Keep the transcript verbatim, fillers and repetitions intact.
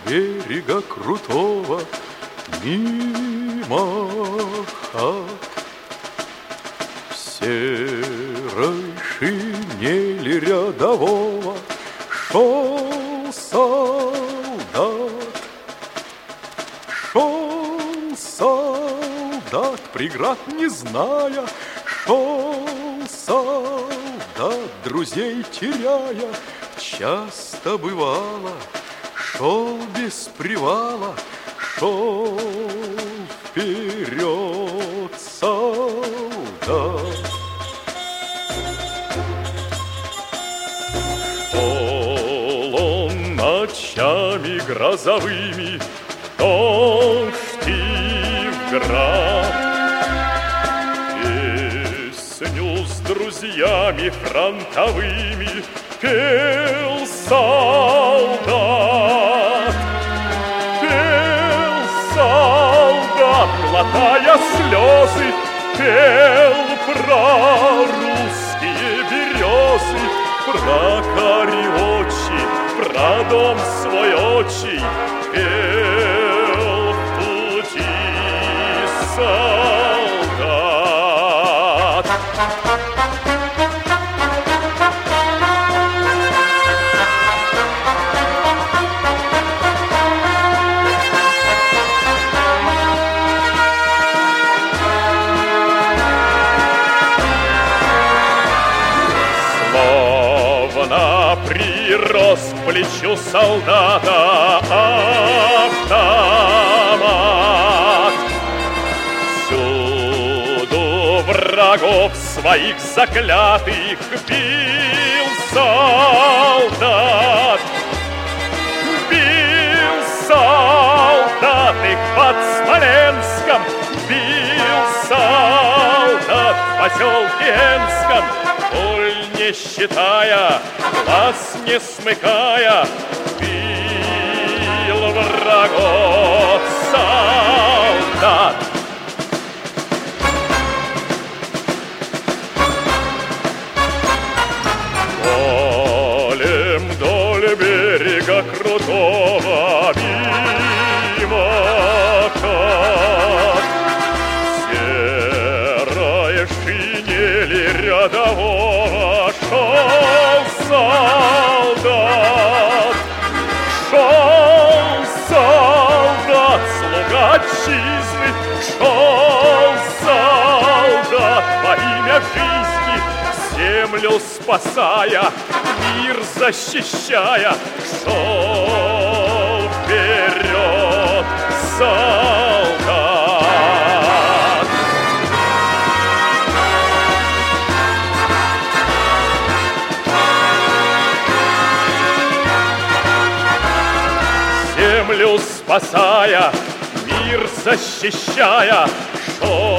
берега крутого, мимо хат. В серой шинели рядового шел солдат. Шел солдат, преград не зная, шел солдат, друзей теряя. Часто бывало, шел без привала, шел вперед солдат. Шел он ночами грозовыми, дождь и в град. Песню с друзьями фронтовыми пел солдат. Пел солдат, глотая слезы, пел про русские березы, про Кариочи, про дом свой отчий, пел в пути солдат. Прирос к плечу солдата автомат. Всюду врагов своих заклятых бил солдат. Бил солдат их под Смоленском, бил солдат в поселке Энском. Боль не считая, глаз не смыкая, бил врагов солдат. Полем вдоль берега крутого мимо хат, серая шинели рядового шел солдат. Шел солдат, слуга отчизны, шел солдат во имя жизни, землю спасая, мир защищая, шел вперед солдат. Землю спасая, мир защищая, шел